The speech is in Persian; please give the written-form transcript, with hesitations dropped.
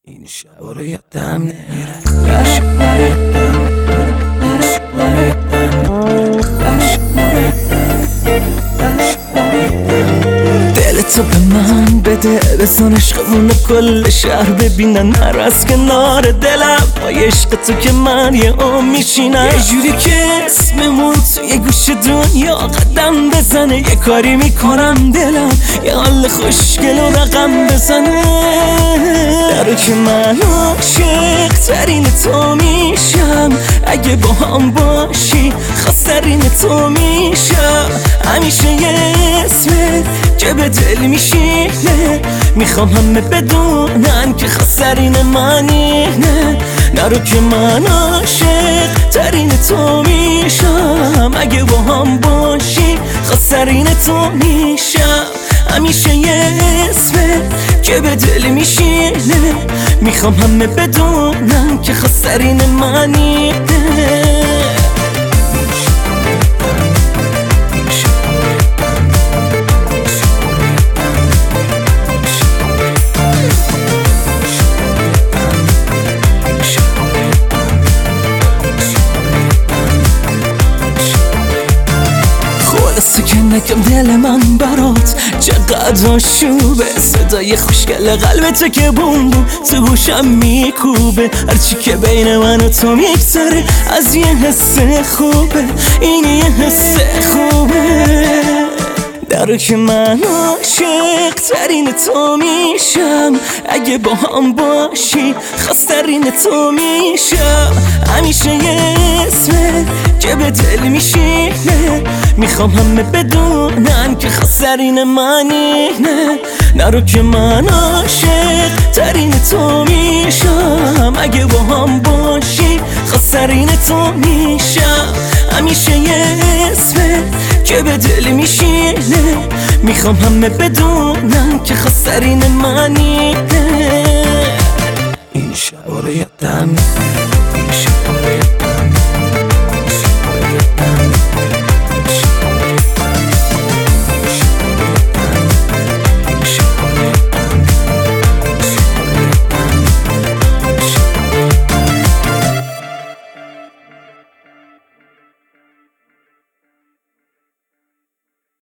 این شب رو یادم نمیره عشق رو یادم نمیره عشق رو یادم دلتو به من بده بزن عشقمونو کل شهر ببینن نرو از کنار دلم با عشق تو که من یه میشینم یه جوری که اسممون توی گوش دنیا قدم بزنه یه کاری میکنم دلم یه حال خوشگل و رقم بزنه درو که من عاشق ترین تو میشم اگه با هم باشی خسرین تو میشم همیشه یه اسمت که به دل میشینه میخوام همه بدونن که خسرین منی نرو که من عاشق ترین تو میشم اگه با هم باشی خسرین تو میشم همیشه یه اسمت که به دل میشینه میخوام همه بدونن که خسرین منی سکنکم دل من برات چقدر آشوبه صدای خوشگل قلب تو که بوم بوم تو گوشم میکوبه هرچی که بین من و تو میگذره از یه حس خوبه این یه حس خوبه درو که من عاشق ترین تو میشم اگه با هم باشی خسرین تو میشم همیشه یه اسمت که به دل میشینه میخوام همه بدونن که خسرین منی نرو که من عاشق ترین تو میشم اگه با هم باشی خسرین تو میشم همیشه یه اسمت که به دل میشینه میخوام همه بدونن که خسرین منی این شب رو یادم این شب رو یادم